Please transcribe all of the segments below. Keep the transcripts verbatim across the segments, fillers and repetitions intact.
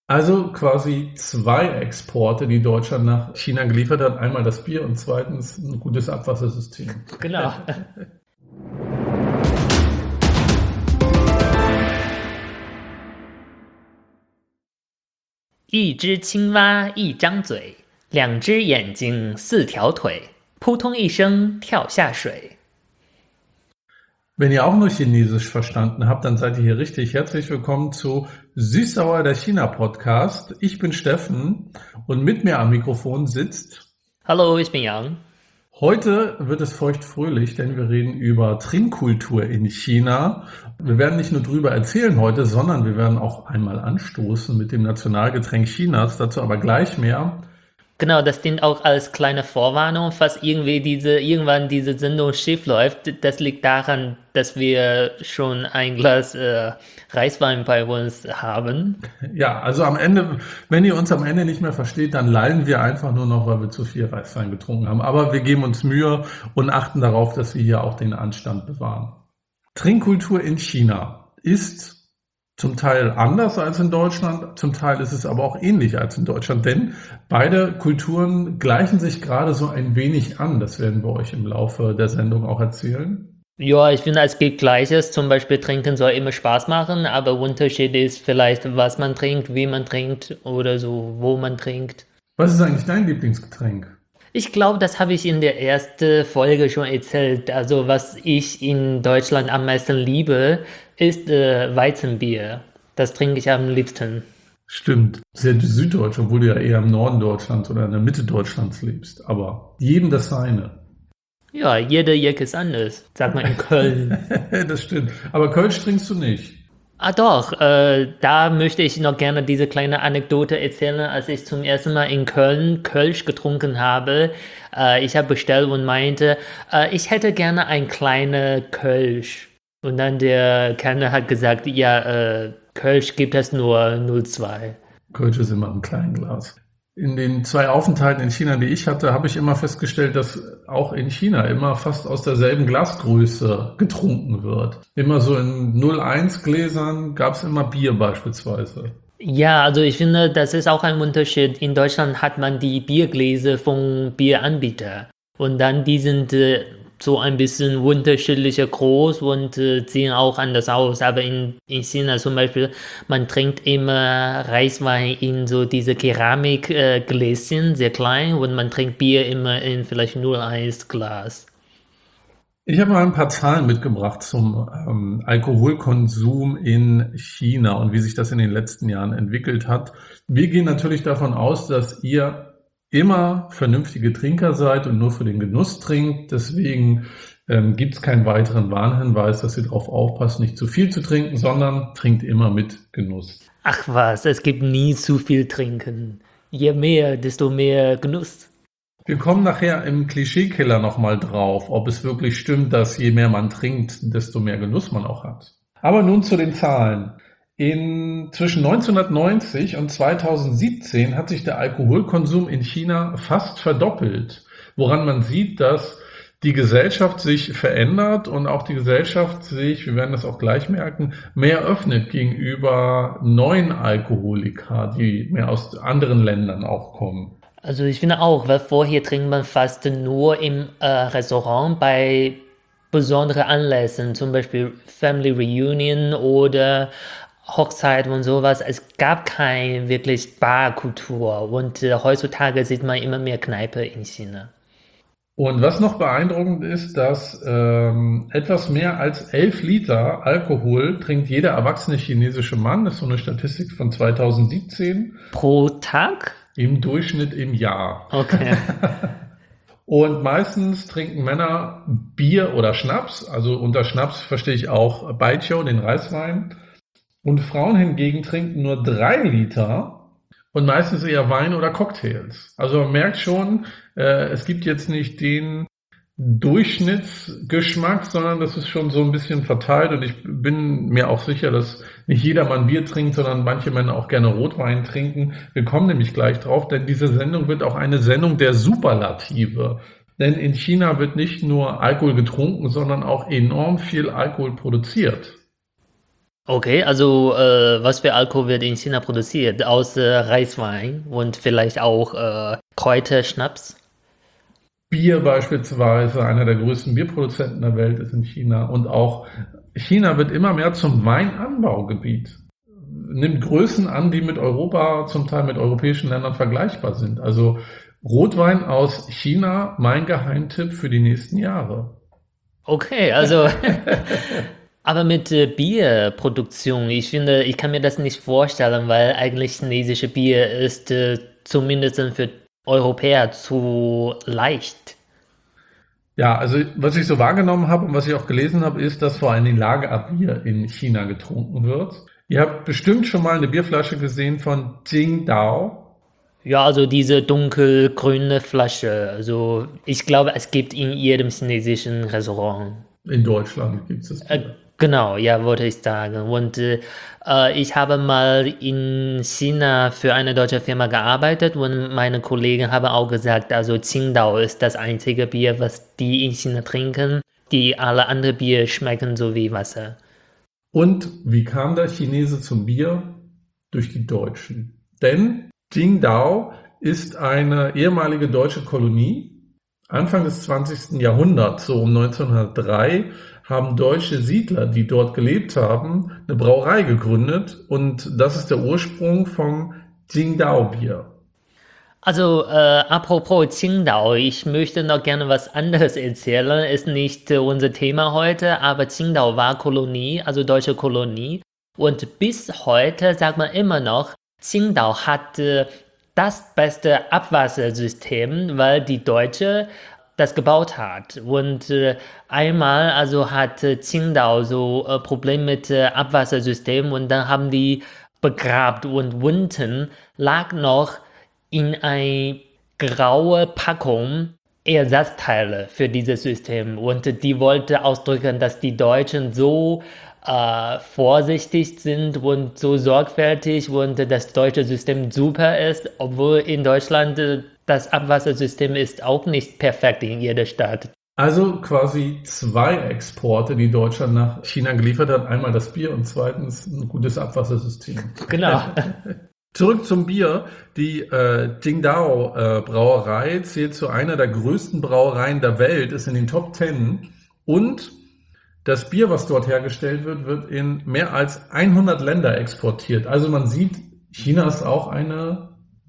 Also quasi zwei Exporte, die Deutschland nach China geliefert hat. Einmal das Bier und zweitens ein gutes Abwassersystem. Genau. 一只青蛙一张嘴，两只眼睛四条腿，扑通一声跳下水。 Wenn ihr auch nur Chinesisch verstanden habt, dann seid ihr hier richtig. Herzlich willkommen zu Süß-Sauer, der China-Podcast. Ich bin Steffen und mit mir am Mikrofon sitzt... Hallo, ich bin Yang. Heute wird es feuchtfröhlich, denn wir reden über Trinkkultur in China. Wir werden nicht nur drüber erzählen heute, sondern wir werden auch einmal anstoßen mit dem Nationalgetränk Chinas. Dazu aber gleich mehr. Genau, das dient auch als kleine Vorwarnung, falls irgendwie diese, irgendwann diese Sendung schief läuft. Das liegt daran, dass wir schon ein Glas äh, Reiswein bei uns haben. Ja, also am Ende, wenn ihr uns am Ende nicht mehr versteht, dann leiden wir einfach nur noch, weil wir zu viel Reiswein getrunken haben. Aber wir geben uns Mühe und achten darauf, dass wir hier auch den Anstand bewahren. Trinkkultur in China ist zum Teil anders als in Deutschland, zum Teil ist es aber auch ähnlich als in Deutschland, denn beide Kulturen gleichen sich gerade so ein wenig an. Das werden wir euch im Laufe der Sendung auch erzählen. Ja, ich finde, es gibt Gleiches. Zum Beispiel trinken soll immer Spaß machen, aber Unterschied ist vielleicht, was man trinkt, wie man trinkt oder so, wo man trinkt. Was ist eigentlich dein Lieblingsgetränk? Ich glaube, das habe ich in der ersten Folge schon erzählt. Also was ich in Deutschland am meisten liebe, ist äh, Weizenbier. Das trinke ich am liebsten. Stimmt, sehr süddeutsch, obwohl du ja eher im Norden Deutschlands oder in der Mitte Deutschlands lebst. Aber jedem das seine. Ja, jeder Jack ist anders, sagt man in Köln. Das stimmt. Aber Kölsch trinkst du nicht. Ah doch, äh, da möchte ich noch gerne diese kleine Anekdote erzählen, als ich zum ersten Mal in Köln Kölsch getrunken habe. Äh, ich habe bestellt und meinte, äh, ich hätte gerne ein kleiner Kölsch. Und dann der Kellner hat gesagt, ja, äh, Kölsch gibt es nur null Komma zwei. Kölsch ist immer im kleinen Glas. In den zwei Aufenthalten in China, die ich hatte, habe ich immer festgestellt, dass auch in China immer fast aus derselben Glasgröße getrunken wird. Immer so in null Komma eins Gläsern gab es immer Bier beispielsweise. Ja, also ich finde, das ist auch ein Unterschied. In Deutschland hat man die Biergläser vom Bieranbieter. Und dann die sind äh, so ein bisschen unterschiedlicher groß und äh, sehen auch anders aus. Aber in, in China zum Beispiel, man trinkt immer Reiswein in so diese Keramikgläschen, äh, sehr klein, und man trinkt Bier immer in vielleicht null Komma eins Glas. Ich habe mal ein paar Zahlen mitgebracht zum ähm, Alkoholkonsum in China und wie sich das in den letzten Jahren entwickelt hat. Wir gehen natürlich davon aus, dass ihr immer vernünftige Trinker seid und nur für den Genuss trinkt. Deswegen ähm, gibt es keinen weiteren Warnhinweis, dass ihr darauf aufpasst, nicht zu viel zu trinken, sondern trinkt immer mit Genuss. Ach was, es gibt nie zu viel Trinken. Je mehr, desto mehr Genuss. Wir kommen nachher im Klischeekiller nochmal drauf, ob es wirklich stimmt, dass je mehr man trinkt, desto mehr Genuss man auch hat. Aber nun zu den Zahlen. In, zwischen neunzehnhundertneunzig und zweitausendsiebzehn hat sich der Alkoholkonsum in China fast verdoppelt, woran man sieht, dass die Gesellschaft sich verändert und auch die Gesellschaft sich, wir werden das auch gleich merken, mehr öffnet gegenüber neuen Alkoholika, die mehr aus anderen Ländern auch kommen. Also ich finde auch, weil vorher trinkt man fast nur im äh, Restaurant bei besonderen Anlässen, zum Beispiel Family Reunion oder Hochzeit und sowas. Es gab keine wirklich Barkultur und äh, heutzutage sieht man immer mehr Kneipe in China. Und was noch beeindruckend ist, dass ähm, etwas mehr als elf Liter Alkohol trinkt jeder erwachsene chinesische Mann. Das ist so eine Statistik von zweitausendsiebzehn. Pro Tag? Im Durchschnitt im Jahr. Okay. Und meistens trinken Männer Bier oder Schnaps. Also unter Schnaps verstehe ich auch Baijiu, den Reiswein. Und Frauen hingegen trinken nur drei Liter und meistens eher Wein oder Cocktails. Also man merkt schon, äh, es gibt jetzt nicht den Durchschnittsgeschmack, sondern das ist schon so ein bisschen verteilt. Und ich bin mir auch sicher, dass nicht jedermann Bier trinkt, sondern manche Männer auch gerne Rotwein trinken. Wir kommen nämlich gleich drauf, denn diese Sendung wird auch eine Sendung der Superlative. Denn in China wird nicht nur Alkohol getrunken, sondern auch enorm viel Alkohol produziert. Okay, also äh, was für Alkohol wird in China produziert? Außer Reiswein und vielleicht auch äh, Kräuterschnaps? Bier beispielsweise, einer der größten Bierproduzenten der Welt ist in China. Und auch China wird immer mehr zum Weinanbaugebiet. Nimmt Größen an, die mit Europa, zum Teil mit europäischen Ländern vergleichbar sind. Also Rotwein aus China, mein Geheimtipp für die nächsten Jahre. Okay, also aber mit äh, Bierproduktion, ich finde, ich kann mir das nicht vorstellen, weil eigentlich chinesische Bier ist äh, zumindest für Europäer zu leicht. Ja, also was ich so wahrgenommen habe und was ich auch gelesen habe, ist, dass vor allen Dingen Lagerbier in China getrunken wird. Ihr habt bestimmt schon mal eine Bierflasche gesehen von Tsingtao. Ja, also diese dunkelgrüne Flasche, also ich glaube, es gibt in jedem chinesischen Restaurant. In Deutschland gibt es das Äh, Bier. genau, ja, wollte ich sagen. Und äh, äh, ich habe mal in China für eine deutsche Firma gearbeitet und meine Kollegen haben auch gesagt, also Tsingtao ist das einzige Bier, was die in China trinken. Die alle anderen Bier schmecken so wie Wasser. Und wie kam der Chinese zum Bier? Durch die Deutschen. Denn Tsingtao ist eine ehemalige deutsche Kolonie. Anfang des zwanzigsten Jahrhunderts, so um neunzehnhundertdrei, haben deutsche Siedler, die dort gelebt haben, eine Brauerei gegründet. Und das ist der Ursprung vom Tsingtao-Bier. Also, äh, apropos Qingdao, ich möchte noch gerne was anderes erzählen. Ist nicht äh, unser Thema heute, aber Qingdao war Kolonie, also deutsche Kolonie. Und bis heute sagt man immer noch, Qingdao hat äh, das beste Abwassersystem, weil die Deutsche das gebaut hat. Und äh, einmal also hat äh, Qingdao so äh, Probleme mit äh, Abwassersystem und dann haben die begrabt und unten lag noch in eine graue Packung Ersatzteile für dieses System. Und die wollte ausdrücken, dass die Deutschen so äh, vorsichtig sind und so sorgfältig und das deutsche System super ist, obwohl in Deutschland äh, das Abwassersystem ist auch nicht perfekt in jeder Stadt. Also quasi zwei Exporte, die Deutschland nach China geliefert hat. Einmal das Bier und zweitens ein gutes Abwassersystem. Genau. Zurück zum Bier. Die äh, Tsingtao äh, Brauerei zählt zu einer der größten Brauereien der Welt, ist in den Top Ten. Und das Bier, was dort hergestellt wird, wird in mehr als hundert Länder exportiert. Also man sieht, China ist auch eine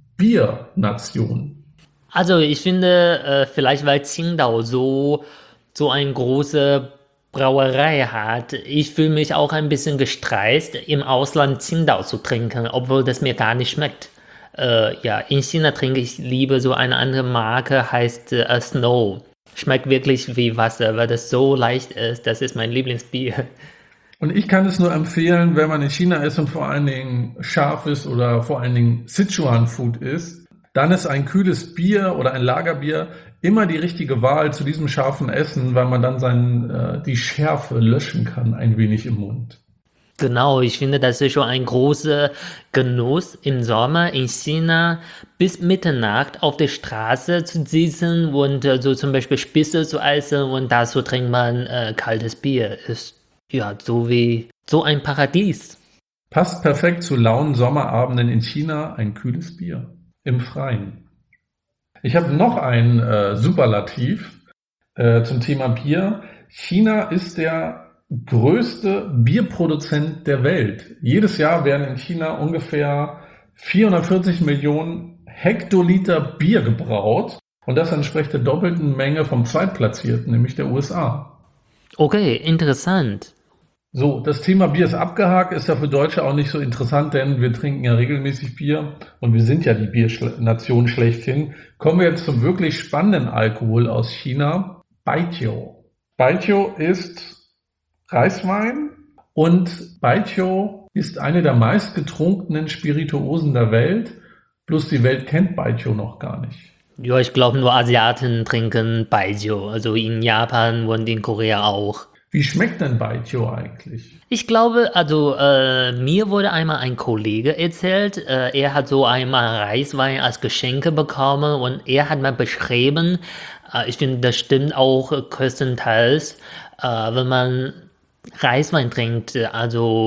Biernation. Also ich finde, äh, vielleicht weil Qingdao so, so eine große Brauerei hat, ich fühle mich auch ein bisschen gestresst, im Ausland Qingdao zu trinken, obwohl das mir gar nicht schmeckt. Äh, ja, in China trinke ich lieber so eine andere Marke, heißt äh, Snow. Schmeckt wirklich wie Wasser, weil das so leicht ist. Das ist mein Lieblingsbier. Und ich kann es nur empfehlen, wenn man in China ist und vor allen Dingen scharf ist oder vor allen Dingen Sichuan-Food isst, dann ist ein kühles Bier oder ein Lagerbier immer die richtige Wahl zu diesem scharfen Essen, weil man dann seinen, äh, die Schärfe löschen kann, ein wenig im Mund. Genau, ich finde, das ist schon ein großer Genuss im Sommer in China bis Mitternacht auf der Straße zu sitzen und äh, so zum Beispiel Spitze zu essen und dazu trinkt man äh, kaltes Bier. Ist ja so wie so ein Paradies. Passt perfekt zu lauen Sommerabenden in China, ein kühles Bier im Freien. Ich habe noch ein äh, Superlativ äh, zum Thema Bier. China ist der größte Bierproduzent der Welt. Jedes Jahr werden in China ungefähr vierhundertvierzig Millionen Hektoliter Bier gebraut und das entspricht der doppelten Menge vom Zweitplatzierten, nämlich der U S A. Okay, interessant. So, das Thema Bier ist abgehakt, ist ja für Deutsche auch nicht so interessant, denn wir trinken ja regelmäßig Bier und wir sind ja die Biernation schlechthin. Kommen wir jetzt zum wirklich spannenden Alkohol aus China, Baijiu. Baijiu ist Reiswein und Baijiu ist eine der meistgetrunkenen Spirituosen der Welt, bloß die Welt kennt Baijiu noch gar nicht. Ja, ich glaube nur Asiaten trinken Baijiu, also in Japan und in Korea auch. Wie schmeckt denn Baijiu eigentlich? Ich glaube, also äh, mir wurde einmal ein Kollege erzählt, äh, er hat so einmal Reiswein als Geschenke bekommen und er hat mal beschrieben, äh, ich finde, das stimmt auch größtenteils, äh, wenn man Reiswein trinkt, also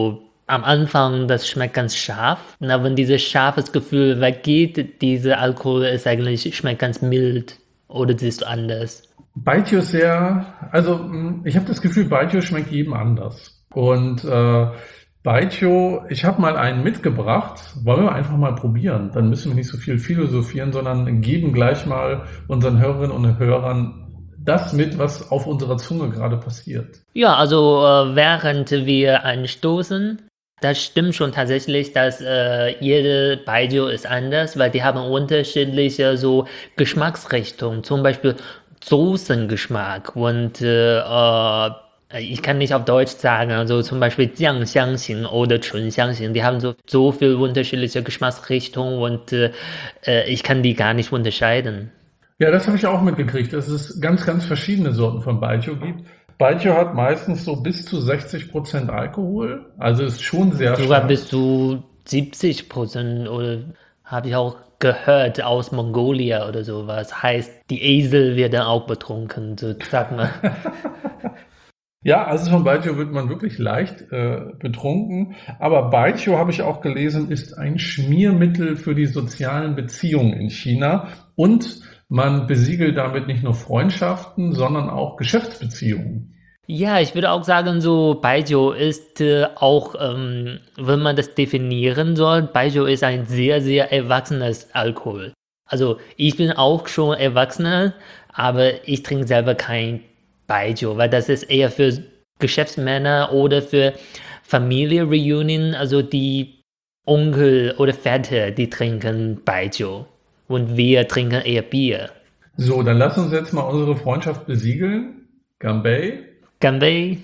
am Anfang, das schmeckt ganz scharf. Na, wenn dieses scharfes Gefühl weggeht, dieser Alkohol ist eigentlich, schmeckt ganz mild. Oder siehst du anders? Baijiu ist sehr, also mh, ich habe das Gefühl, Baijiu schmeckt jedem anders. Und äh, Baijiu, ich habe mal einen mitgebracht, wollen wir einfach mal probieren. Dann müssen wir nicht so viel philosophieren, sondern geben gleich mal unseren Hörerinnen und Hörern das mit, was auf unserer Zunge gerade passiert. Ja, also äh, während wir anstoßen, das stimmt schon tatsächlich, dass äh, jede Baijiu ist anders, weil die haben unterschiedliche so Geschmacksrichtungen, zum Beispiel Soßengeschmack und äh, äh, ich kann nicht auf Deutsch sagen, also zum Beispiel Jiangxiangxing oder Chunxiangxing, die haben so, so viele unterschiedliche Geschmacksrichtungen und äh, äh, ich kann die gar nicht unterscheiden. Ja, das habe ich auch mitgekriegt, dass es ganz, ganz verschiedene Sorten von Baijiu gibt. Baijiu hat meistens so bis zu sechzig Prozent Alkohol, also ist schon sehr Sogar stark. bis zu siebzig Prozent oder habe ich auch gehört aus Mongolia oder sowas. Heißt, die Esel werden auch betrunken, so sag mal. Ja, also von Baijiu wird man wirklich leicht äh, betrunken. Aber Baijiu, habe ich auch gelesen, ist ein Schmiermittel für die sozialen Beziehungen in China. Und man besiegelt damit nicht nur Freundschaften, sondern auch Geschäftsbeziehungen. Ja, ich würde auch sagen, so Baijiu ist äh, auch, ähm, wenn man das definieren soll, Baijiu ist ein sehr, sehr erwachsenes Alkohol. Also ich bin auch schon Erwachsener, aber ich trinke selber kein Baijiu, weil das ist eher für Geschäftsmänner oder für Familie-Reunion, also die Onkel oder Väter, die trinken Baijiu und wir trinken eher Bier. So, dann lass uns jetzt mal unsere Freundschaft besiegeln. Ganbei. Ganbei.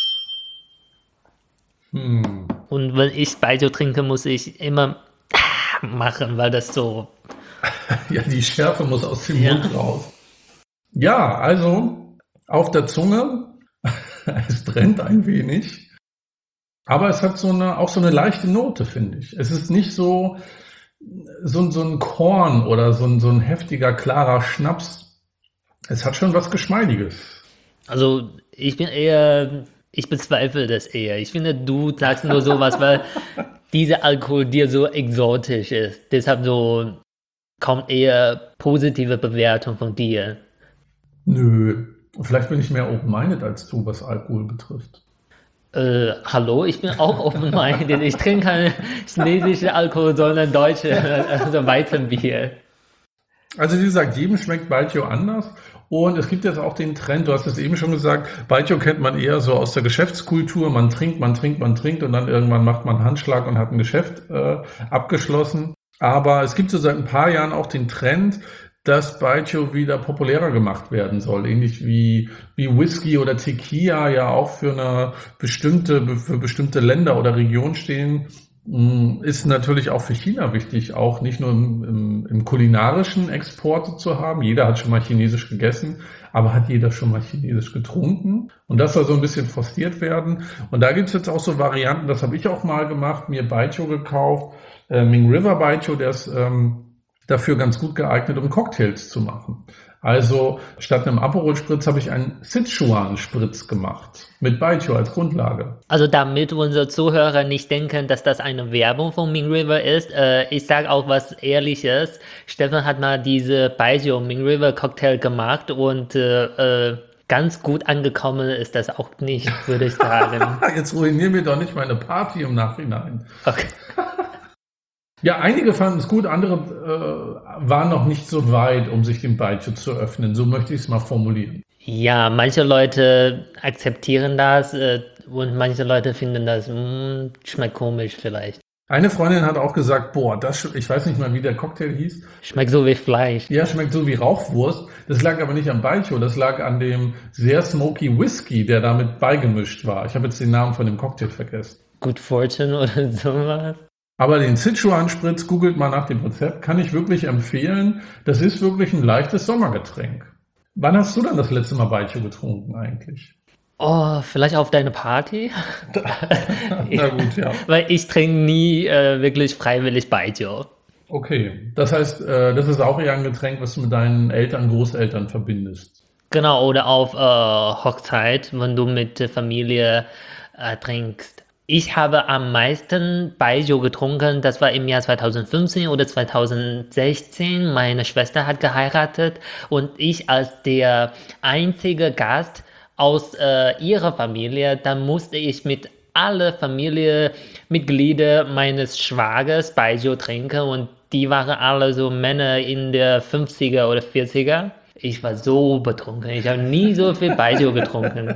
Hm. Und wenn ich Baijiu trinke, muss ich immer machen, weil das so... Ja, die Schärfe muss aus dem Ja. Mund raus. Ja, also auf der Zunge, es brennt ein wenig, aber es hat so eine, auch so eine leichte Note, finde ich. Es ist nicht so, so, so ein Korn oder so ein, so ein heftiger, klarer Schnaps. Es hat schon was Geschmeidiges. Also ich bin eher, ich bezweifle das eher. Ich finde, du sagst nur sowas, weil dieser Alkohol dir so exotisch ist. Deshalb so kommt eher positive Bewertung von dir. Nö, vielleicht bin ich mehr open-minded als du, was Alkohol betrifft. Äh, hallo, ich bin auch open-minded. Ich trinke keinen chinesischen Alkohol, sondern deutsche, also Weizenbier. Also wie gesagt, jedem schmeckt Baijiu anders. Und es gibt jetzt auch den Trend, du hast es eben schon gesagt, Baijiu kennt man eher so aus der Geschäftskultur. Man trinkt, man trinkt, man trinkt und dann irgendwann macht man einen Handschlag und hat ein Geschäft äh, abgeschlossen. Aber es gibt so seit ein paar Jahren auch den Trend, dass Baijiu wieder populärer gemacht werden soll. Ähnlich wie, wie Whisky oder Tequila ja auch für eine bestimmte, für bestimmte Länder oder Regionen stehen, ist natürlich auch für China wichtig, auch nicht nur im, im, im kulinarischen Exporte zu haben. Jeder hat schon mal Chinesisch gegessen, aber hat jeder schon mal Chinesisch getrunken? Und das soll so ein bisschen forciert werden. Und da gibt's jetzt auch so Varianten, das habe ich auch mal gemacht, mir Baijiu gekauft, äh, Ming River Baijiu, der ist ähm, dafür ganz gut geeignet, um Cocktails zu machen. Also statt einem Aperol Spritz habe ich einen Sichuan Spritz gemacht mit Baijiu als Grundlage. Also damit unsere Zuhörer nicht denken, dass das eine Werbung von Ming River ist, äh, ich sage auch was Ehrliches. Stefan hat mal diese Baijiu Ming River Cocktail gemacht und äh, äh, ganz gut angekommen ist das auch nicht, würde ich sagen. Jetzt ruinieren wir doch nicht meine Party im Nachhinein. Okay. Ja, einige fanden es gut, andere äh, waren noch nicht so weit, um sich dem Baijiu zu öffnen. So möchte ich es mal formulieren. Ja, manche Leute akzeptieren das äh, und manche Leute finden das, mh, schmeckt komisch vielleicht. Eine Freundin hat auch gesagt, boah, das, ich weiß nicht mal, wie der Cocktail hieß. Schmeckt so wie Fleisch. Ja, schmeckt so wie Rauchwurst. Das lag aber nicht am Baijiu, das lag an dem sehr smoky Whisky, der damit beigemischt war. Ich habe jetzt den Namen von dem Cocktail vergessen. Good Fortune oder sowas. Aber den Sichuan Spritz, googelt mal nach dem Rezept, kann ich wirklich empfehlen. Das ist wirklich ein leichtes Sommergetränk. Wann hast du dann das letzte Mal Baijiu getrunken eigentlich? Oh, vielleicht auf deine Party? Na gut, ja. Weil ich trinke nie äh, wirklich freiwillig Baijiu. Okay, das heißt, äh, das ist auch eher ein Getränk, was du mit deinen Eltern, Großeltern verbindest. Genau, oder auf äh, Hochzeit, wenn du mit der Familie äh, trinkst. Ich habe am meisten Baijiu getrunken, das war im Jahr zweitausendfünfzehn oder zweitausendsechzehn. Meine Schwester hat geheiratet und ich als der einzige Gast aus äh, ihrer Familie, dann musste ich mit alle Familienmitglieder meines Schwagers Baijiu trinken und die waren alle so Männer in der fünfziger oder vierziger. Ich war so betrunken, ich habe nie so viel Baijiu getrunken.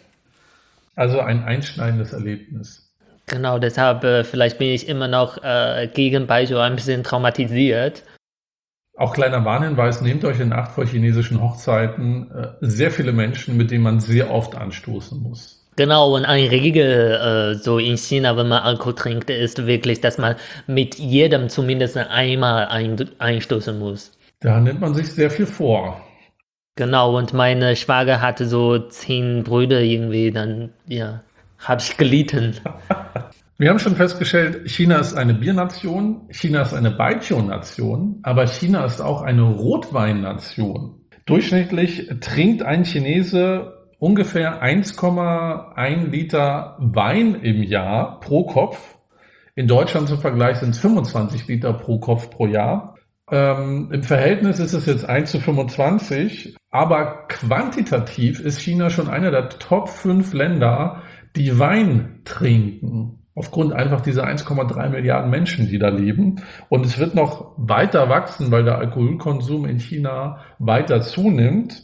Also ein einschneidendes Erlebnis. Genau, deshalb äh, vielleicht bin ich immer noch äh, gegen Baijiu ein bisschen traumatisiert. Auch kleiner Warnhinweis, nehmt euch in Acht vor chinesischen Hochzeiten. Äh, sehr viele Menschen, mit denen man sehr oft anstoßen muss. Genau, und eine Regel äh, so in China, wenn man Alkohol trinkt, ist wirklich, dass man mit jedem zumindest einmal ein, einstoßen muss. Da nimmt man sich sehr viel vor. Genau, und meine Schwager hatte so zehn Brüder irgendwie, dann, ja, habe ich gelitten. Wir haben schon festgestellt, China ist eine Biernation, China ist eine Baijiu-Nation, aber China ist auch eine Rotweinnation. Durchschnittlich trinkt ein Chinese ungefähr eins Komma eins Liter Wein im Jahr pro Kopf. In Deutschland zum Vergleich sind es fünfundzwanzig Liter pro Kopf pro Jahr. Ähm, im Verhältnis ist es jetzt eins zu fünfundzwanzig, aber quantitativ ist China schon einer der Top fünf Länder, die Wein trinken. Aufgrund einfach dieser eins Komma drei Milliarden Menschen, die da leben. Und es wird noch weiter wachsen, weil der Alkoholkonsum in China weiter zunimmt.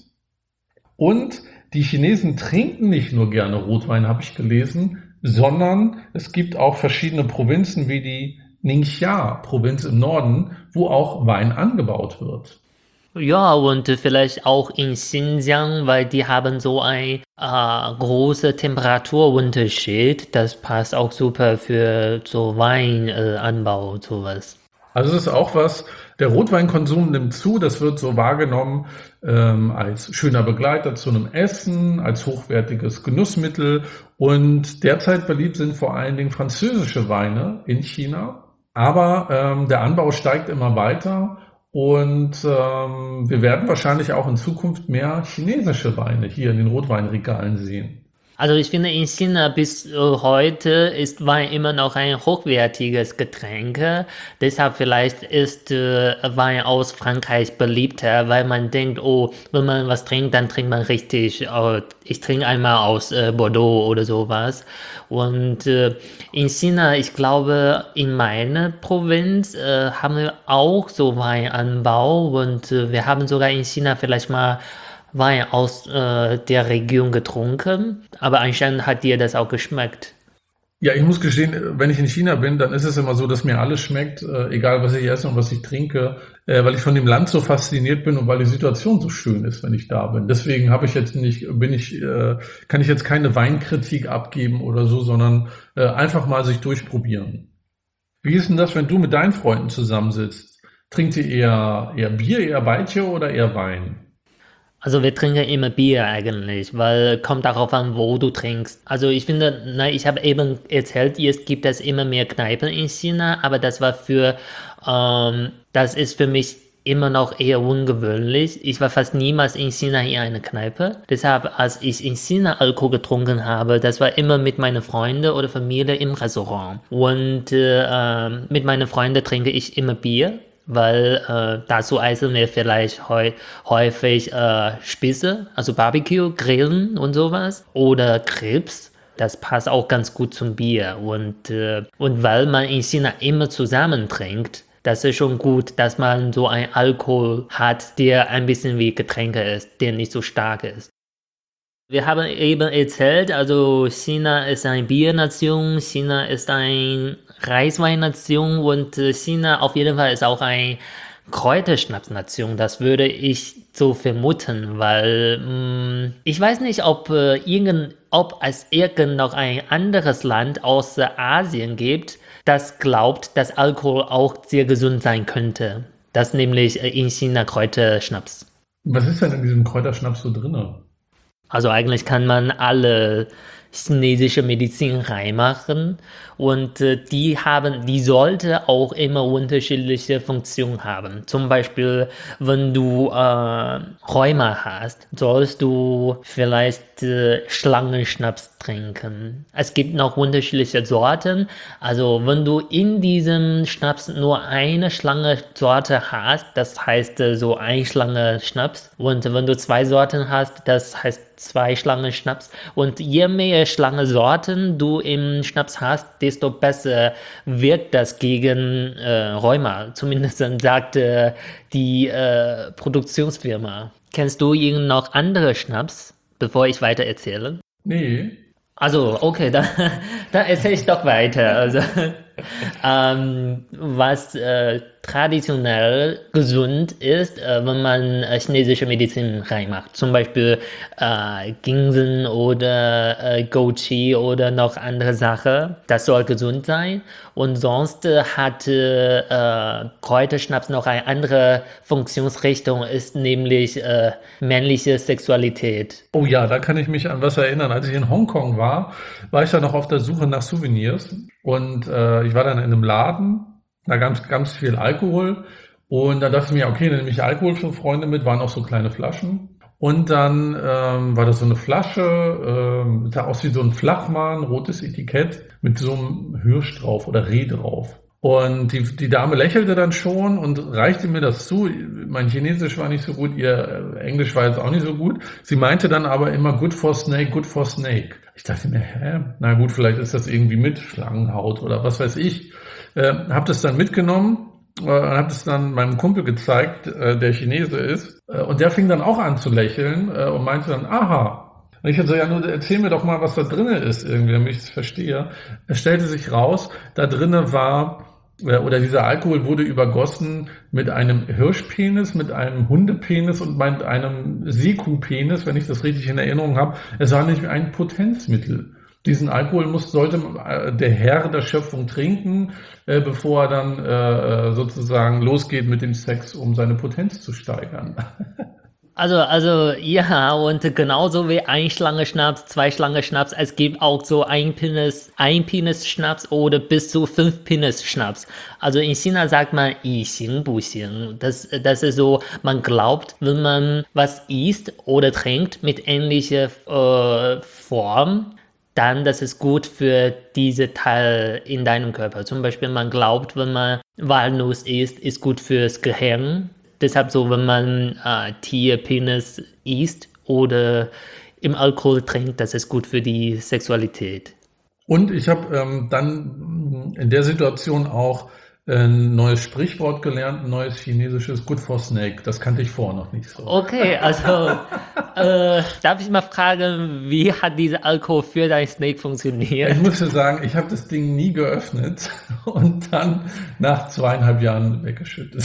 Und die Chinesen trinken nicht nur gerne Rotwein, habe ich gelesen, sondern es gibt auch verschiedene Provinzen wie die Ningxia-Provinz im Norden, wo auch Wein angebaut wird. Ja, und vielleicht auch in Xinjiang, weil die haben so ein äh, großer Temperaturunterschied. Das passt auch super für so Weinanbau und sowas. Also es ist auch was, der Rotweinkonsum nimmt zu, das wird so wahrgenommen ähm, als schöner Begleiter zu einem Essen, als hochwertiges Genussmittel und derzeit beliebt sind vor allen Dingen französische Weine in China, aber ähm, der Anbau steigt immer weiter und ähm, wir werden wahrscheinlich auch in Zukunft mehr chinesische Weine hier in den Rotweinregalen sehen. Also ich finde, in China bis äh, heute ist Wein immer noch ein hochwertiges Getränk. Deshalb vielleicht ist äh, Wein aus Frankreich beliebter, weil man denkt, oh, wenn man was trinkt, dann trinkt man richtig. Äh, ich trinke einmal aus äh, Bordeaux oder sowas. Und äh, in China, ich glaube, in meiner Provinz äh, haben wir auch so Weinanbau und äh, wir haben sogar in China vielleicht mal Wein aus äh, der Region getrunken, aber anscheinend hat dir das auch geschmeckt. Ja, ich muss gestehen, wenn ich in China bin, dann ist es immer so, dass mir alles schmeckt, äh, egal was ich esse und was ich trinke, äh, weil ich von dem Land so fasziniert bin und weil die Situation so schön ist, wenn ich da bin. Deswegen habe ich jetzt nicht, bin ich, äh, kann ich jetzt keine Weinkritik abgeben oder so, sondern äh, einfach mal sich durchprobieren. Wie ist denn das, wenn du mit deinen Freunden zusammensitzt? Trinkt ihr eher, eher Bier, eher Baijiu oder eher Wein? Also wir trinken immer Bier eigentlich, weil kommt darauf an, wo du trinkst. Also ich finde, na, ich habe eben erzählt, es gibt es immer mehr Kneipen in China, aber das war für, ähm, das ist für mich immer noch eher ungewöhnlich. Ich war fast niemals in China in einer Kneipe. Deshalb, als ich in China Alkohol getrunken habe, das war immer mit meinen Freunden oder Familie im Restaurant. Und äh, mit meinen Freunden trinke ich immer Bier. Weil äh, dazu essen wir vielleicht heu häufig äh, Spieße, also Barbecue, Grillen und sowas oder Krebs. Das passt auch ganz gut zum Bier. Und, äh, und weil man in China immer zusammen trinkt, das ist schon gut, dass man so einen Alkohol hat, der ein bisschen wie Getränke ist, der nicht so stark ist. Wir haben eben erzählt, also China ist eine Biernation, China ist eine Reisweinnation und China auf jeden Fall ist auch eine Kräuterschnapsnation. Das würde ich so vermuten, weil mh, ich weiß nicht, ob, äh, irgend, ob es irgend noch ein anderes Land außer Asien gibt, das glaubt, dass Alkohol auch sehr gesund sein könnte. Das nämlich in China Kräuterschnaps. Was ist denn in diesem Kräuterschnaps so drin? Also eigentlich kann man alle chinesische Medizin reinmachen und äh, die haben, die sollte auch immer unterschiedliche Funktionen haben. Zum Beispiel, wenn du äh, Rheuma hast, sollst du vielleicht äh, Schlangenschnaps trinken. Es gibt noch unterschiedliche Sorten. Also wenn du in diesem Schnaps nur eine Schlangensorte hast, das heißt äh, so ein Schlange Schnaps. Und wenn du zwei Sorten hast, das heißt zwei Schlangen Schnaps. Und je mehr Schlangensorten du im Schnaps hast, desto besser wirkt das gegen äh, Rheuma. Zumindest sagt äh, die äh, Produktionsfirma. Kennst du irgend noch andere Schnaps, bevor ich weiter erzähle? Nee. Also, okay, dann, dann erzähle ich doch weiter. Also, ähm, was äh, traditionell gesund ist, äh, wenn man äh, chinesische Medizin reinmacht. Zum Beispiel äh, Ginseng oder äh, Goji oder noch andere Sachen. Das soll gesund sein. Und sonst äh, hat äh, Kräuterschnaps noch eine andere Funktionsrichtung, ist nämlich äh, männliche Sexualität. Oh ja, da kann ich mich an was erinnern. Als ich in Hongkong war, war ich ja noch auf der Suche nach Souvenirs und äh, ich war dann in einem Laden, da gab es ganz viel Alkohol und da dachte ich mir, okay, dann nehme ich Alkohol für Freunde mit, waren auch so kleine Flaschen und dann ähm, war das so eine Flasche, ähm, sah aus wie so ein Flachmann, rotes Etikett mit so einem Hirsch drauf oder Reh drauf. Und die, die Dame lächelte dann schon und reichte mir das zu. Mein Chinesisch war nicht so gut, ihr Englisch war jetzt auch nicht so gut. Sie meinte dann aber immer good for snake, good for snake. Ich dachte mir, hä? Na gut, vielleicht ist das irgendwie mit Schlangenhaut oder was weiß ich. Äh, hab das dann mitgenommen äh, und hab das dann meinem Kumpel gezeigt, äh, der Chinese ist. Äh, und der fing dann auch an zu lächeln äh, und meinte dann, aha. Und ich so, ja, nur erzähl mir doch mal, was da drinne ist, irgendwie, damit ich es verstehe. Es stellte sich raus, da drinne war, äh, oder dieser Alkohol wurde übergossen mit einem Hirschpenis, mit einem Hundepenis und mit einem Seekuhpenis, wenn ich das richtig in Erinnerung habe. Es war nämlich ein Potenzmittel. Diesen Alkohol muss, sollte äh, der Herr der Schöpfung trinken, äh, bevor er dann äh, sozusagen losgeht mit dem Sex, um seine Potenz zu steigern. Also, also, ja, und genauso wie ein Schlange Schnaps, zwei Schlange Schnaps, es gibt auch so ein Penis, ein Penis Schnaps oder bis zu fünf Penis Schnaps. Also in China sagt man, 以形补形. Das, das ist so, man glaubt, wenn man was isst oder trinkt mit ähnlicher äh, Form, dann das ist gut für diese Teil in deinem Körper. Zum Beispiel, man glaubt, wenn man Walnuss isst, ist gut fürs Gehirn. Deshalb so, wenn man äh, Tierpenis isst oder im Alkohol trinkt, das ist gut für die Sexualität. Und ich habe ähm, dann in der Situation auch ein neues Sprichwort gelernt, ein neues chinesisches Good for Snake. Das kannte ich vorher noch nicht so. Okay, also äh, darf ich mal fragen, wie hat dieser Alkohol für dein Snake funktioniert? Ich muss ja sagen, ich habe das Ding nie geöffnet und dann nach zweieinhalb Jahren weggeschüttet.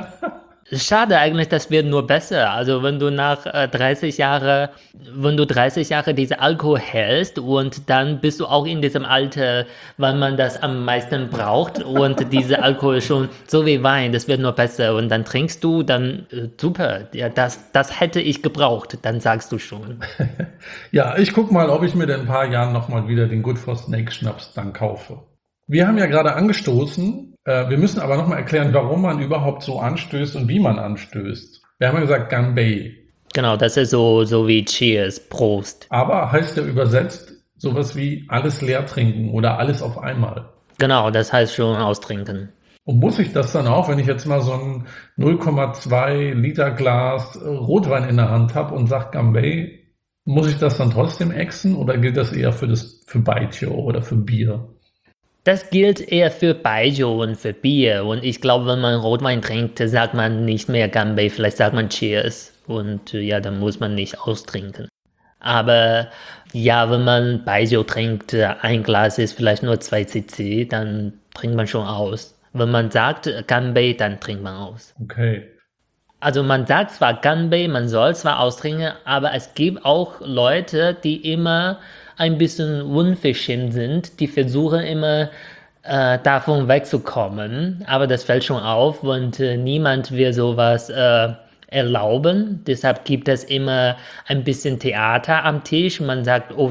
Schade eigentlich, das wird nur besser. Also wenn du nach äh, dreißig Jahre, wenn du dreißig Jahre diese Alkohol hältst und dann bist du auch in diesem Alter, wann man das am meisten braucht und diese Alkohol schon so wie Wein, das wird nur besser und dann trinkst du, dann äh, super, ja, das, das hätte ich gebraucht, dann sagst du schon. Ja, ich guck mal, ob ich mir in ein paar Jahren nochmal wieder den Good for Snake Schnaps dann kaufe. Wir haben ja gerade angestoßen, äh, wir müssen aber nochmal erklären, warum man überhaupt so anstößt und wie man anstößt. Wir haben ja gesagt Ganbei. Genau, das ist so, so wie Cheers, Prost. Aber heißt ja übersetzt sowas wie alles leer trinken oder alles auf einmal. Genau, das heißt schon austrinken. Und muss ich das dann auch, wenn ich jetzt mal so ein null Komma zwei Liter Glas Rotwein in der Hand habe und sage Ganbei, muss ich das dann trotzdem exen oder gilt das eher für das für Baijiu oder für Bier? Das gilt eher für Baijiu und für Bier. Und ich glaube, wenn man Rotwein trinkt, sagt man nicht mehr Ganbei, vielleicht sagt man Cheers. Und äh, ja, dann muss man nicht austrinken. Aber ja, wenn man Baijiu trinkt, ein Glas ist vielleicht nur zwei Cc, dann trinkt man schon aus. Wenn man sagt Ganbei, dann trinkt man aus. Okay. Also man sagt zwar Ganbei, man soll zwar austrinken, aber es gibt auch Leute, die immer ein bisschen unverschämt sind, die versuchen immer äh, davon wegzukommen, aber das fällt schon auf und äh, niemand will sowas äh, erlauben, deshalb gibt es immer ein bisschen Theater am Tisch, man sagt, oh,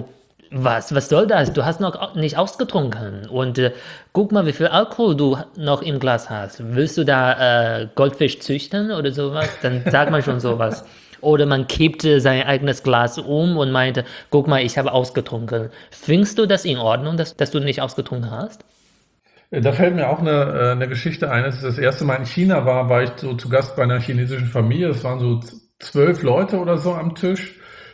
Was, was soll das? Du hast noch nicht ausgetrunken. Und äh, guck mal, wie viel Alkohol du noch im Glas hast. Willst du da äh, Goldfisch züchten oder sowas? Dann sagt man schon sowas. Oder man kippt äh, sein eigenes Glas um und meinte, guck mal, ich habe ausgetrunken. Findest du das in Ordnung, dass, dass du nicht ausgetrunken hast? Da fällt mir auch eine, äh, eine Geschichte ein. Als ich das erste Mal in China war, war ich so zu Gast bei einer chinesischen Familie. Es waren so z- zwölf Leute oder so am Tisch.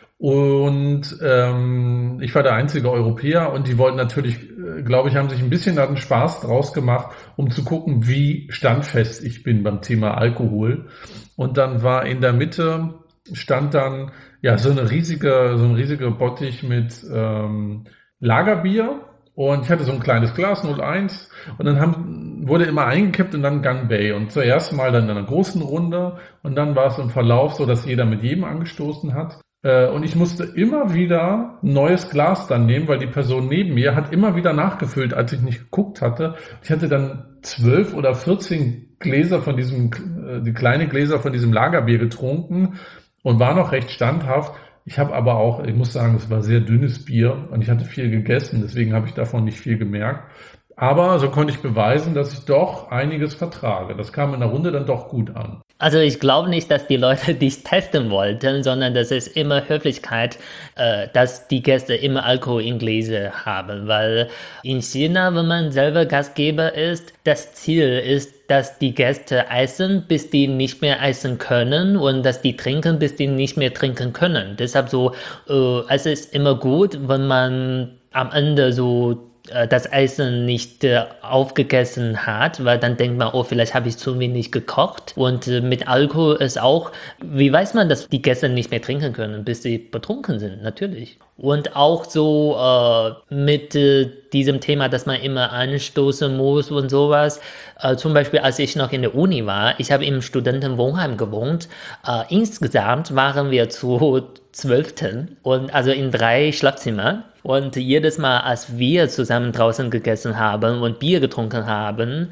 Und ähm, ich war der einzige Europäer und die wollten natürlich, äh, glaube ich, haben sich ein bisschen da den Spaß draus gemacht, um zu gucken, wie standfest ich bin beim Thema Alkohol. Und dann war in der Mitte, stand dann ja so eine riesige, so ein riesiger Bottich mit ähm, Lagerbier. Und ich hatte so ein kleines Glas, null eins, und dann haben, wurde immer eingekippt und dann Ganbei. Und zuerst mal dann in einer großen Runde und dann war es im Verlauf so, dass jeder mit jedem angestoßen hat. Äh, Und ich musste immer wieder ein neues Glas dann nehmen, weil die Person neben mir hat immer wieder nachgefüllt, als ich nicht geguckt hatte. Ich hatte dann zwölf oder vierzehn Gläser von diesem, äh, die kleine Gläser von diesem Lagerbier getrunken und war noch recht standhaft. Ich habe aber auch, ich muss sagen, es war sehr dünnes Bier und ich hatte viel gegessen, deswegen habe ich davon nicht viel gemerkt. Aber so konnte ich beweisen, dass ich doch einiges vertrage. Das kam in der Runde dann doch gut an. Also ich glaube nicht, dass die Leute dich testen wollten, sondern das ist immer Höflichkeit, äh, dass die Gäste immer Alkohol in Gläser haben, weil in China, wenn man selber Gastgeber ist, das Ziel ist, dass die Gäste essen, bis die nicht mehr essen können und dass die trinken, bis die nicht mehr trinken können. Deshalb so, äh, es ist immer gut, wenn man am Ende so äh, das Essen nicht äh, aufgegessen hat, weil dann denkt man, oh, vielleicht habe ich zu wenig gekocht. Und äh, mit Alkohol ist auch, wie weiß man, dass die Gäste nicht mehr trinken können, bis sie betrunken sind, natürlich. Und auch so äh, mit äh, diesem Thema, dass man immer anstoßen muss und sowas. Äh, zum Beispiel, als ich noch in der Uni war, ich habe im Studentenwohnheim gewohnt. Äh, insgesamt waren wir zu zwölften und also in drei Schlafzimmern. Und jedes Mal, als wir zusammen draußen gegessen haben und Bier getrunken haben,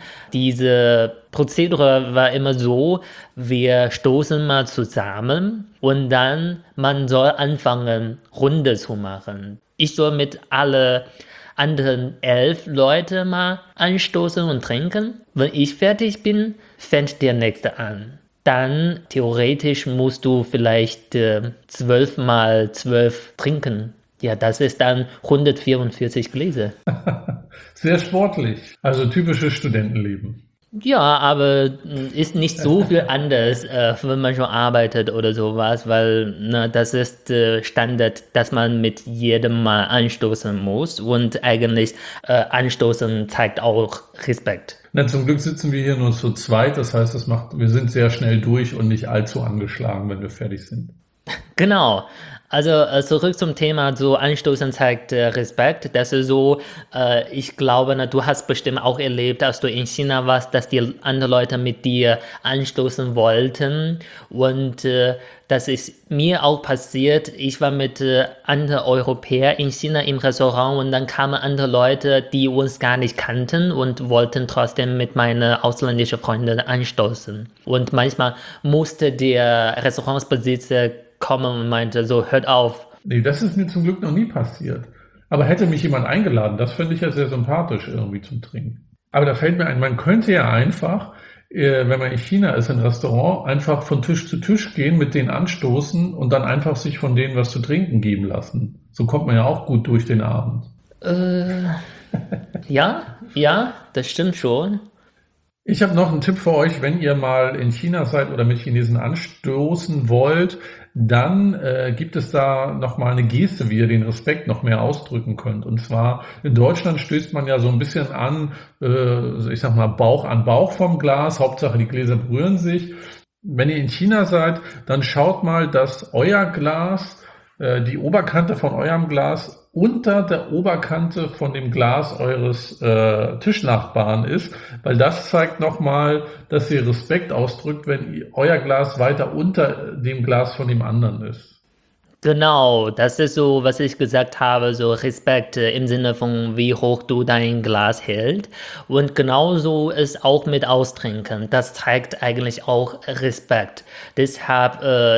diese Prozedere war immer so, wir stoßen mal zusammen und dann man soll anfangen, Runde zu machen. Ich soll mit alle anderen elf Leute mal anstoßen und trinken. Wenn ich fertig bin, fängt der nächste an. Dann theoretisch musst du vielleicht äh, zwölf mal zwölf trinken. Ja, das ist dann hundertvierundvierzig Gläser. Sehr sportlich. Also typisches Studentenleben. Ja, aber mm, ist nicht so viel anders, äh, wenn man schon arbeitet oder sowas, weil ne, das ist äh, Standard, dass man mit jedem mal anstoßen muss und eigentlich äh, anstoßen zeigt auch Respekt. Na, zum Glück sitzen wir hier nur zu zweit. Das heißt, das macht, wir sind sehr schnell durch und nicht allzu angeschlagen, wenn wir fertig sind. Genau. Also äh, zurück zum Thema, so Anstoßen zeigt äh, Respekt. Das ist so, äh, ich glaube, na, du hast bestimmt auch erlebt, als du in China warst, dass die anderen Leute mit dir anstoßen wollten. Und äh, das ist mir auch passiert. Ich war mit äh, anderen Europäern in China im Restaurant und dann kamen andere Leute, die uns gar nicht kannten und wollten trotzdem mit meinen ausländischen Freunden anstoßen. Und manchmal musste der Restaurantsbesitzer kommen und meinte so, hört auf. Nee, das ist mir zum Glück noch nie passiert. Aber hätte mich jemand eingeladen, das finde ich ja sehr sympathisch irgendwie zum Trinken. Aber da fällt mir ein, man könnte ja einfach, äh, wenn man in China ist, in ein Restaurant, einfach von Tisch zu Tisch gehen, mit denen anstoßen und dann einfach sich von denen was zu trinken geben lassen. So kommt man ja auch gut durch den Abend. Äh, ja, ja, das stimmt schon. Ich habe noch einen Tipp für euch, wenn ihr mal in China seid oder mit Chinesen anstoßen wollt, dann äh, gibt es da nochmal eine Geste, wie ihr den Respekt noch mehr ausdrücken könnt. Und zwar in Deutschland stößt man ja so ein bisschen an, äh, ich sag mal Bauch an Bauch vom Glas, Hauptsache die Gläser berühren sich. Wenn ihr in China seid, dann schaut mal, dass euer Glas, äh, die Oberkante von eurem Glas unter der Oberkante von dem Glas eures äh, Tischnachbarn ist, weil das zeigt nochmal, dass ihr Respekt ausdrückt, wenn ihr, euer Glas weiter unter dem Glas von dem anderen ist. Genau, das ist so, was ich gesagt habe, so Respekt äh, im Sinne von, wie hoch du dein Glas hältst. Und genauso ist auch mit Austrinken. Das zeigt eigentlich auch Respekt. Deshalb, äh,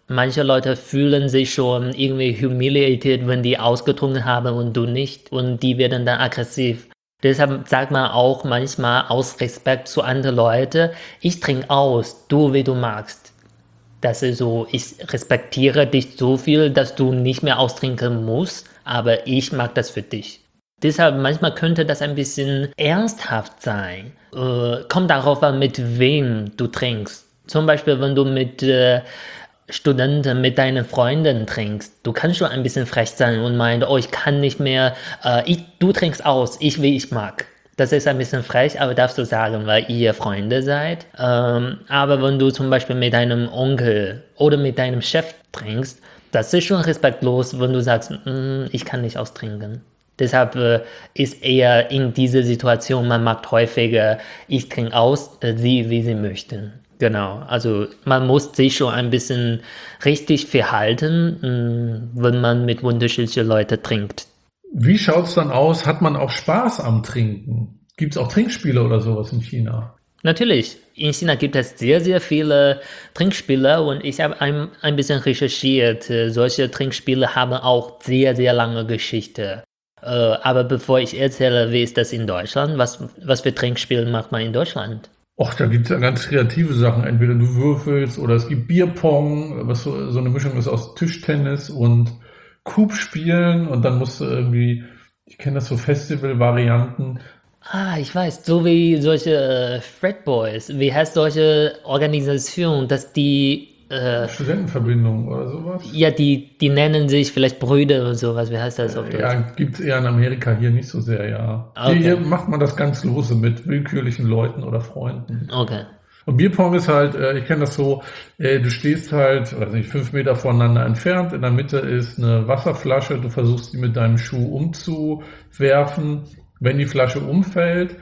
Manche Leute fühlen sich schon irgendwie humiliated, wenn die ausgetrunken haben und du nicht. Und die werden dann aggressiv. Deshalb sagt man auch manchmal aus Respekt zu anderen Leuten, ich trinke aus, du wie du magst. Das ist so, ich respektiere dich so viel, dass du nicht mehr austrinken musst, aber ich mag das für dich. Deshalb manchmal könnte das ein bisschen ernsthaft sein. Äh, kommt darauf an, mit wem du trinkst. Zum Beispiel, wenn du mit äh, Studenten, mit deinen Freunden trinkst, du kannst schon ein bisschen frech sein und meinen, oh, ich kann nicht mehr, äh, ich, du trinkst aus, ich wie ich mag. Das ist ein bisschen frech, aber darfst du sagen, weil ihr Freunde seid. Ähm, aber wenn du zum Beispiel mit deinem Onkel oder mit deinem Chef trinkst, das ist schon respektlos, wenn du sagst, mm, ich kann nicht austrinken. Deshalb äh, ist eher in dieser Situation, man mag häufiger, ich trinke aus, äh, sie wie sie möchten. Genau, also man muss sich schon ein bisschen richtig verhalten, mh, wenn man mit unterschiedlichen Leuten trinkt. Wie schaut's dann aus? Hat man auch Spaß am Trinken? Gibt's auch Trinkspiele oder sowas in China? Natürlich. In China gibt es sehr, sehr viele Trinkspiele und ich habe ein, ein bisschen recherchiert. Solche Trinkspiele haben auch sehr, sehr lange Geschichte. Äh, aber bevor ich erzähle, wie ist das in Deutschland? Was, was für Trinkspiele macht man in Deutschland? Och, da gibt's ja ganz kreative Sachen. Entweder du würfelst oder es gibt Bierpong, was so, so eine Mischung ist aus Tischtennis und Coup spielen und dann musst du irgendwie, ich kenne das so Festival-Varianten. Ah, ich weiß, so wie solche äh, Frat Boys, wie heißt solche Organisation, dass die, äh, Studentenverbindung oder sowas. ja, die, die nennen sich vielleicht Brüder und sowas, wie heißt das auf Deutsch? Ja, gibt's eher in Amerika, hier nicht so sehr, ja. Okay. Hier, hier macht man das ganz lose mit willkürlichen Leuten oder Freunden. Okay. Und Bierpong ist halt, äh, ich kenne das so, äh, du stehst halt, weiß nicht, fünf Meter voneinander entfernt, in der Mitte ist eine Wasserflasche, du versuchst die mit deinem Schuh umzuwerfen. Wenn die Flasche umfällt,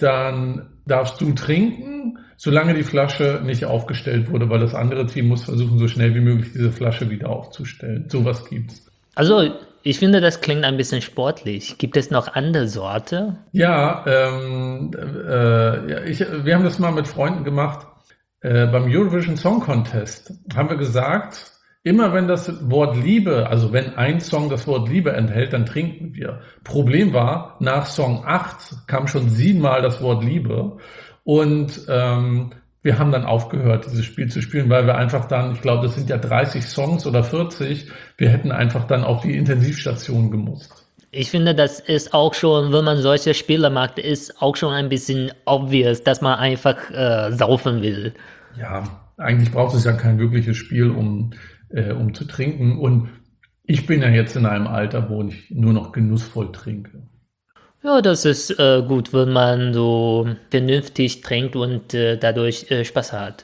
dann darfst du trinken, solange die Flasche nicht aufgestellt wurde, weil das andere Team muss versuchen, so schnell wie möglich diese Flasche wieder aufzustellen. Sowas gibt's. Also, ich finde, das klingt ein bisschen sportlich. Gibt es noch andere Sorte? Ja, ähm, äh, ja ich, wir haben das mal mit Freunden gemacht. Äh, beim Eurovision Song Contest haben wir gesagt, immer wenn das Wort Liebe, also wenn ein Song das Wort Liebe enthält, dann trinken wir. Problem war, nach Song acht kam schon siebenmal das Wort Liebe und ähm, wir haben dann aufgehört, dieses Spiel zu spielen, weil wir einfach dann, ich glaube, das sind ja dreißig Songs oder vierzig, wir hätten einfach dann auf die Intensivstation gemusst. Ich finde, das ist auch schon, wenn man solche Spiele macht, ist auch schon ein bisschen obvious, dass man einfach äh, saufen will. Ja, eigentlich braucht es ja kein wirkliches Spiel, um, äh, um zu trinken. Und ich bin ja jetzt in einem Alter, wo ich nur noch genussvoll trinke. Ja, das ist äh, gut, wenn man so vernünftig trinkt und äh, dadurch äh, Spaß hat.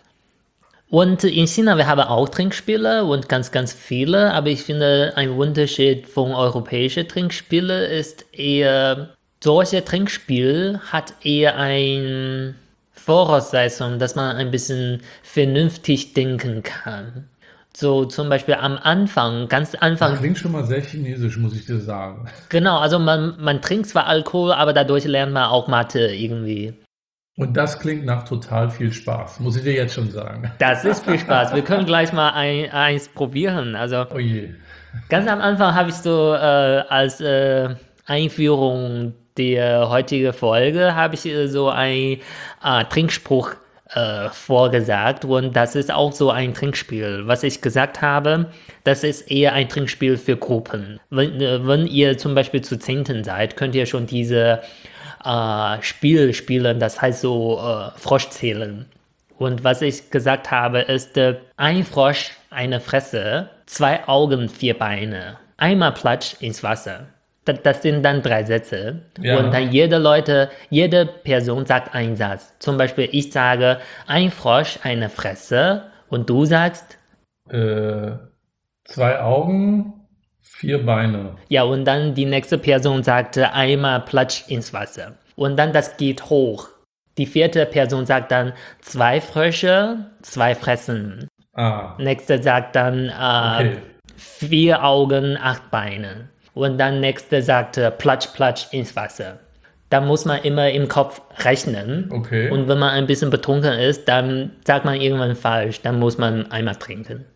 Und in China, wir haben auch Trinkspiele und ganz, ganz viele, aber ich finde, ein Unterschied von europäischen Trinkspielen ist eher, solche Trinkspiel hat eher ein Voraussetzung, dass man ein bisschen vernünftig denken kann. So zum Beispiel am Anfang, ganz Anfang. Das klingt schon mal sehr chinesisch, muss ich dir sagen. Genau, also man, man trinkt zwar Alkohol, aber dadurch lernt man auch Mathe irgendwie. Und das klingt nach total viel Spaß, muss ich dir jetzt schon sagen. Das ist viel Spaß. Wir können gleich mal ein, eins probieren. Also Oh je. ganz am Anfang habe ich so äh, als äh, Einführung der heutigen Folge habe ich äh, so ein äh, Trinkspruch äh, vorgesagt und das ist auch so ein Trinkspiel. Was ich gesagt habe, das ist eher ein Trinkspiel für Gruppen. Wenn, äh, wenn ihr zum Beispiel zu Zehnten seid, könnt ihr schon diese äh, Spiel spielen, das heißt so äh, Frosch zählen. Und was ich gesagt habe, ist äh, ein Frosch, eine Fresse, zwei Augen, vier Beine, einmal Platsch ins Wasser. Das, das sind dann drei Sätze. Ja. Und dann jede Leute, jede Person sagt einen Satz. Zum Beispiel, ich sage, ein Frosch, eine Fresse. Und du sagst? Äh, zwei Augen, vier Beine. Ja, und dann die nächste Person sagte, einmal Platsch ins Wasser. Und dann das geht hoch. Die vierte Person sagt dann, zwei Frösche, zwei Fressen. Ah. Nächste sagt dann, äh, Okay. vier Augen, acht Beine. Und dann nächste sagte Platsch, Platsch ins Wasser. Da muss man immer im Kopf rechnen. Okay. Und wenn man ein bisschen betrunken ist, dann sagt man irgendwann falsch. Dann muss man einmal trinken.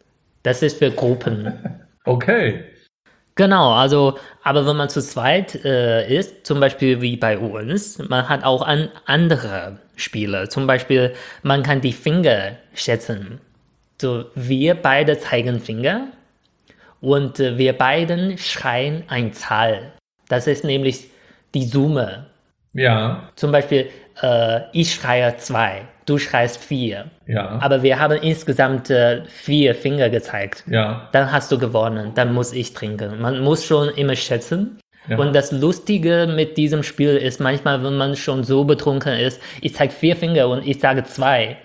Das ist für Gruppen. Okay. Genau, also, aber wenn man zu zweit äh, ist, zum Beispiel wie bei uns, man hat auch an andere Spiele. Zum Beispiel, man kann die Finger schätzen. So, wir beide zeigen Finger und äh, wir beiden schreien eine Zahl. Das ist nämlich die Summe. Ja. Zum Beispiel, äh, ich schreie zwei, du schreist vier. Ja. Aber wir haben insgesamt äh, vier Finger gezeigt. Ja. Dann hast du gewonnen, dann muss ich trinken. Man muss schon immer schätzen. Ja. Und das Lustige mit diesem Spiel ist manchmal, wenn man schon so betrunken ist, ich zeige vier Finger und ich sage zwei.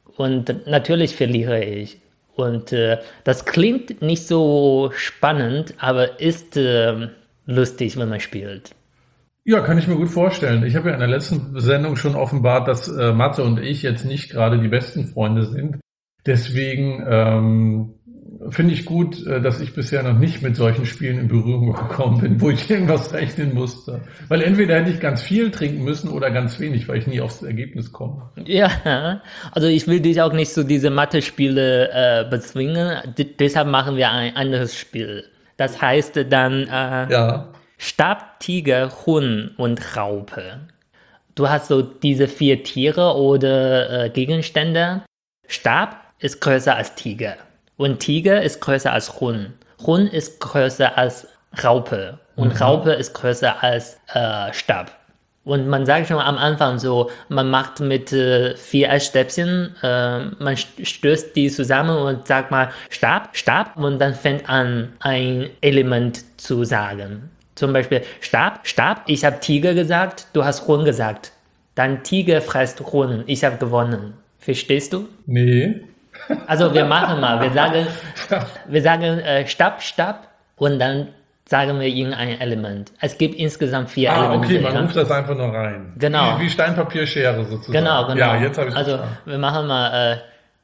Und natürlich verliere ich. Und äh, das klingt nicht so spannend, aber ist äh, lustig, wenn man spielt. Ja, kann ich mir gut vorstellen. Ich habe ja in der letzten Sendung schon offenbart, dass äh, Mathe und ich jetzt nicht gerade die besten Freunde sind. Deswegen ähm, finde ich gut, äh, dass ich bisher noch nicht mit solchen Spielen in Berührung gekommen bin, wo ich irgendwas rechnen musste. Weil entweder hätte ich ganz viel trinken müssen oder ganz wenig, weil ich nie aufs Ergebnis komme. Ja, also ich will dich auch nicht so diese Mathe-Spiele äh, bezwingen. D- deshalb machen wir ein anderes Spiel. Das heißt dann äh, Ja. Stab, Tiger, Huhn und Raupe. Du hast so diese vier Tiere oder äh, Gegenstände. Stab ist größer als Tiger und Tiger ist größer als Huhn. Huhn ist größer als Raupe und Mhm. Raupe ist größer als äh, Stab. Und man sagt schon am Anfang so, man macht mit äh, vier Eisstäbchen, äh, man st- stößt die zusammen und sagt mal Stab, Stab und dann fängt an, ein Element zu sagen. Zum Beispiel Stab, Stab, ich habe Tiger gesagt, du hast Huhn gesagt. Dann Tiger frisst Huhn, ich habe gewonnen. Verstehst du? Nee. Also wir machen mal, wir sagen, wir sagen äh, Stab, Stab und dann sagen wir irgendein Element. Es gibt insgesamt vier Ah, Elemente. okay, man ja? ruft das einfach nur rein. Genau. Wie, wie Stein, Papier, Schere sozusagen. Genau, genau. Ja, jetzt habe ich Also verstanden. wir machen mal äh,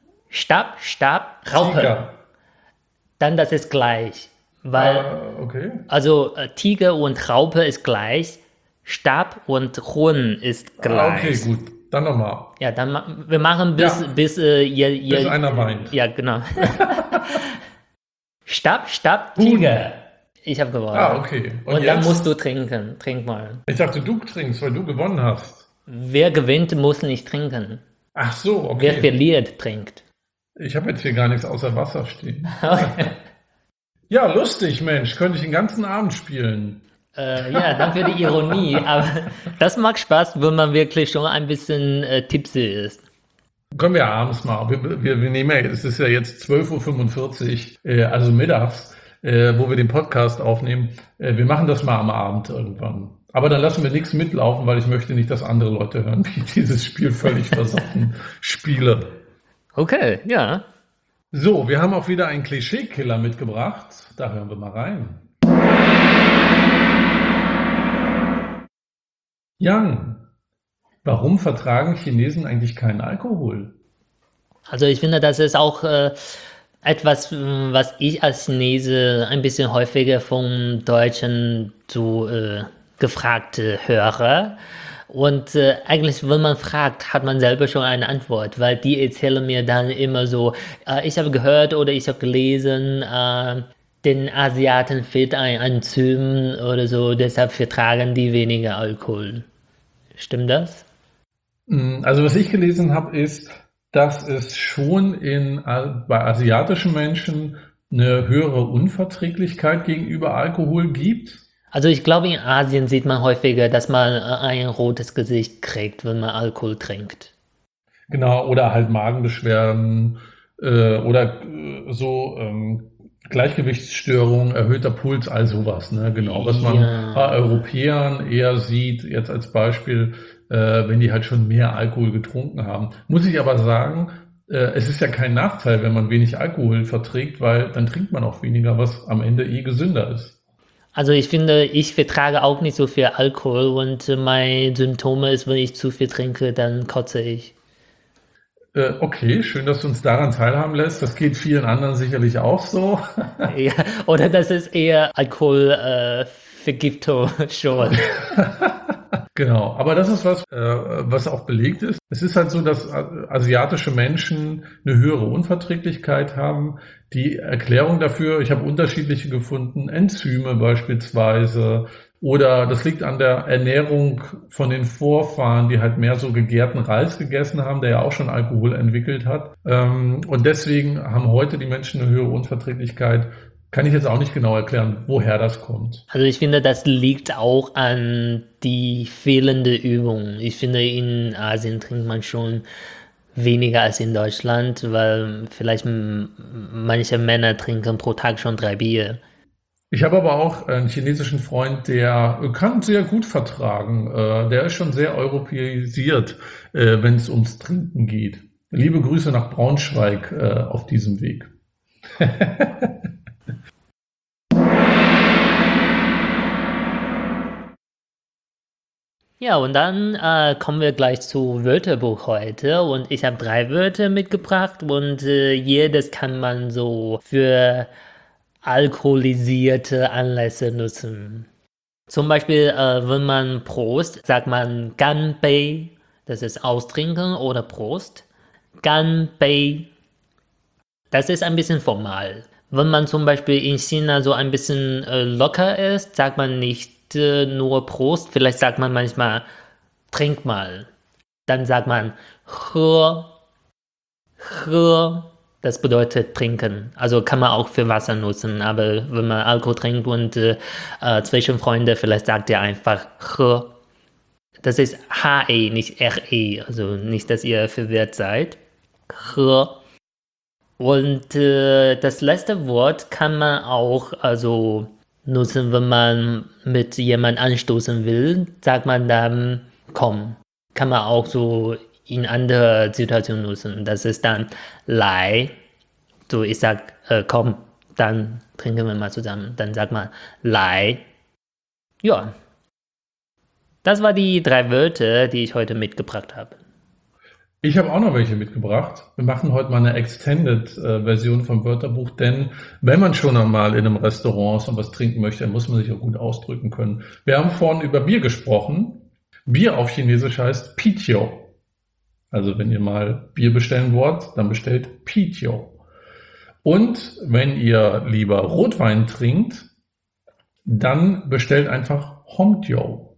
Stab, Stab, Raupe. Tiger. Dann das ist gleich. Weil, Ah, okay. also äh, Tiger und Raupe ist gleich, Stab und Huhn ist gleich. Ah, okay, gut. Dann nochmal. Ja, dann ma- wir machen bis, Ja. bis äh, ihr, ihr, Bis einer weint. Ja, genau. Stab, Stab, Huhn. Tiger. Ich habe gewonnen. Ah, okay. Und, Und, dann jetzt? musst du trinken. Trink mal. Ich dachte, du trinkst, weil du gewonnen hast. Wer gewinnt, muss nicht trinken. Ach so, Wer okay. verliert, trinkt. Ich habe jetzt hier gar nichts außer Wasser stehen. Okay. Ja, lustig, Mensch. Könnte ich den ganzen Abend spielen. Äh, ja, danke für die Ironie. Aber das macht Spaß, wenn man wirklich schon ein bisschen äh, tipsy ist. Können wir ja abends mal. Wir, wir, wir nehmen ja, es ist ja jetzt zwölf Uhr fünfundvierzig, äh, also mittags, äh, wo wir den Podcast aufnehmen. Äh, wir machen das mal am Abend irgendwann. Aber dann lassen wir nichts mitlaufen, weil ich möchte nicht, dass andere Leute hören, wie ich dieses Spiel völlig versoffen spiele. Okay, ja. So, wir haben auch wieder einen Klischee-Killer mitgebracht. Da hören wir mal rein. Yang, warum vertragen Chinesen eigentlich keinen Alkohol? Also ich finde, das ist auch äh, etwas, mh, was ich als Chinese ein bisschen häufiger vom Deutschen so äh, gefragt äh, höre. Und äh, eigentlich, wenn man fragt, hat man selber schon eine Antwort, weil die erzählen mir dann immer so, äh, ich habe gehört oder ich habe gelesen, äh, den Asiaten fehlt ein Enzym oder so, deshalb vertragen die weniger Alkohol. Stimmt das? Also was ich gelesen habe, ist, dass es schon in, bei asiatischen Menschen eine höhere Unverträglichkeit gegenüber Alkohol gibt. Also ich glaube, in Asien sieht man häufiger, dass man äh, ein rotes Gesicht kriegt, wenn man Alkohol trinkt. Genau, oder halt Magenbeschwerden äh, oder äh, so ähm, Gleichgewichtsstörungen, erhöhter Puls, all sowas. Ne? Genau, was man Ja. bei Europäern eher sieht, jetzt als Beispiel, äh, wenn die halt schon mehr Alkohol getrunken haben. Muss ich aber sagen, äh, es ist ja kein Nachteil, wenn man wenig Alkohol verträgt, weil dann trinkt man auch weniger, was am Ende eh gesünder ist. Also ich finde, ich vertrage auch nicht so viel Alkohol und äh, mein Symptome ist, wenn ich zu viel trinke, dann kotze ich. Äh, okay, schön, dass du uns daran teilhaben lässt. Das geht vielen anderen sicherlich auch so. Ja, oder das ist eher Alkoholvergiftung äh, schon. Genau, aber das ist was, äh, was auch belegt ist. Es ist halt so, dass asiatische Menschen eine höhere Unverträglichkeit haben. Die Erklärung dafür, ich habe unterschiedliche gefunden, Enzyme beispielsweise, oder das liegt an der Ernährung von den Vorfahren, die halt mehr so gegärten Reis gegessen haben, der ja auch schon Alkohol entwickelt hat. Ähm, und deswegen haben heute die Menschen eine höhere Unverträglichkeit. Kann ich jetzt auch nicht genau erklären, woher das kommt. Also ich finde, das liegt auch an die fehlende Übung. Ich finde, in Asien trinkt man schon weniger als in Deutschland, weil vielleicht m- manche Männer trinken pro Tag schon drei Bier. Ich habe aber auch einen chinesischen Freund, der kann sehr gut vertragen. Äh, Der ist schon sehr europäisiert, äh, wenn es ums Trinken geht. Liebe Grüße nach Braunschweig äh, auf diesem Weg. Ja, und dann äh, kommen wir gleich zu Wörterbuch heute und ich habe drei Wörter mitgebracht und äh, jedes kann man so für alkoholisierte Anlässe nutzen. Zum Beispiel, äh, wenn man Prost, sagt man Ganbei, das ist Austrinken oder Prost. Ganbei, das ist ein bisschen formal. Wenn man zum Beispiel in China so ein bisschen äh, locker ist, sagt man nicht äh, nur Prost, vielleicht sagt man manchmal trink mal. Dann sagt man He, He, das bedeutet trinken. Also kann man auch für Wasser nutzen, aber wenn man Alkohol trinkt und äh, äh, zwischen Freunden, vielleicht sagt ihr einfach He. Das ist H-E, nicht R-E, also nicht, dass ihr verwirrt seid. He. Und äh, das letzte Wort kann man auch also nutzen, wenn man mit jemand anstoßen will, sagt man dann komm. Kann man auch so in andere Situationen nutzen. Das ist dann Lai. So ich sag äh, komm, dann trinken wir mal zusammen. Dann sagt man Lai. Ja, das waren die drei Wörter, die ich heute mitgebracht habe. Ich habe auch noch welche mitgebracht. Wir machen heute mal eine Extended-Version vom Wörterbuch, denn wenn man schon einmal in einem Restaurant ist und was trinken möchte, dann muss man sich auch gut ausdrücken können. Wir haben vorhin über Bier gesprochen. Bier auf Chinesisch heißt Pijiu. Also wenn ihr mal Bier bestellen wollt, dann bestellt Pijiu. Und wenn ihr lieber Rotwein trinkt, dann bestellt einfach Hongjiu.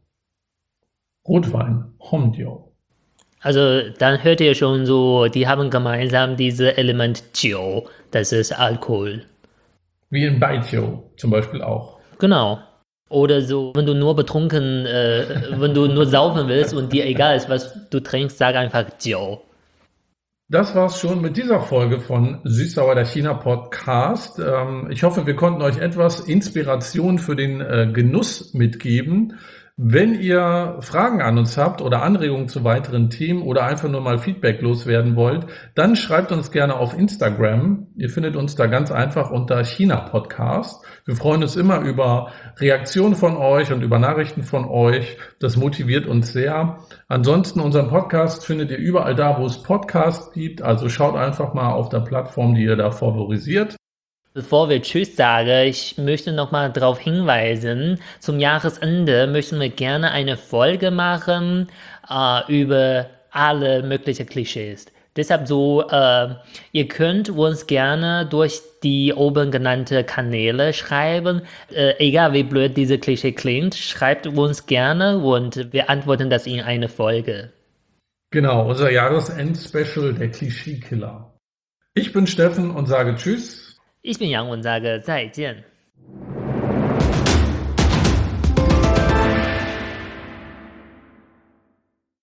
Rotwein, Hongjiu. Also dann hört ihr schon so, die haben gemeinsam diese Element Jiu, das ist Alkohol. Wie in Baijiu zum Beispiel auch. Genau. Oder so, wenn du nur betrunken, äh, wenn du nur saufen willst und dir egal ist, was du trinkst, sag einfach Jiu. Das war's schon mit dieser Folge von Süß-Sauer, der China-Podcast. Ähm, ich hoffe, wir konnten euch etwas Inspiration für den äh, Genuss mitgeben. Wenn ihr Fragen an uns habt oder Anregungen zu weiteren Themen oder einfach nur mal Feedback loswerden wollt, dann schreibt uns gerne auf Instagram. Ihr findet uns da ganz einfach unter China Podcast. Wir freuen uns immer über Reaktionen von euch und über Nachrichten von euch. Das motiviert uns sehr. Ansonsten unseren Podcast findet ihr überall da, wo es Podcasts gibt. Also schaut einfach mal auf der Plattform, die ihr da favorisiert. Bevor wir Tschüss sagen, ich möchte nochmal darauf hinweisen, zum Jahresende möchten wir gerne eine Folge machen äh, über alle möglichen Klischees. Deshalb so, äh, ihr könnt uns gerne durch die oben genannten Kanäle schreiben, äh, egal wie blöd diese Klischee klingt, schreibt uns gerne und wir antworten das in eine Folge. Genau, unser Jahresend-Special, der Klischeekiller. Ich bin Steffen und sage Tschüss. Ich bin Yang und sage 再见.